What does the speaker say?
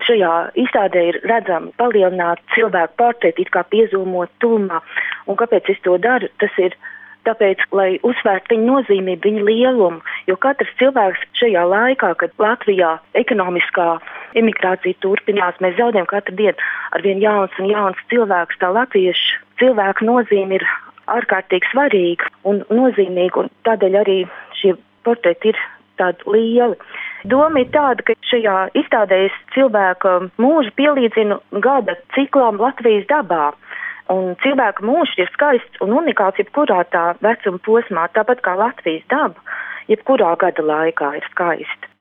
šajā izstādē ir redzami palielināti cilvēku portreti, it kā piezūmot tuvumā. Un kāpēc es to daru? Tas ir tāpēc, lai uzsvērtu viņu nozīmību, viņu lielumu, jo katrs cilvēks šajā laikā, kad Latvijā ekonomiskā emigrācija turpinās, mēs zaudējam katru dienu arvien jauns un jauns cilvēks, tā latviešu cilvēku nozīme ir ārkārtīgi svarīga un nozīmīga, un tādēļ arī šie portreti ir tādi lieli. Doma ir tāda, ka šajā izstādē es cilvēka mūžu pielīdzinu gada ciklam Latvijas dabā. Un cilvēka mūžs ir skaists un unikāls jebkurā tā vecuma posmā, tāpat kā Latvijas daba, jebkurā gada laikā ir skaista.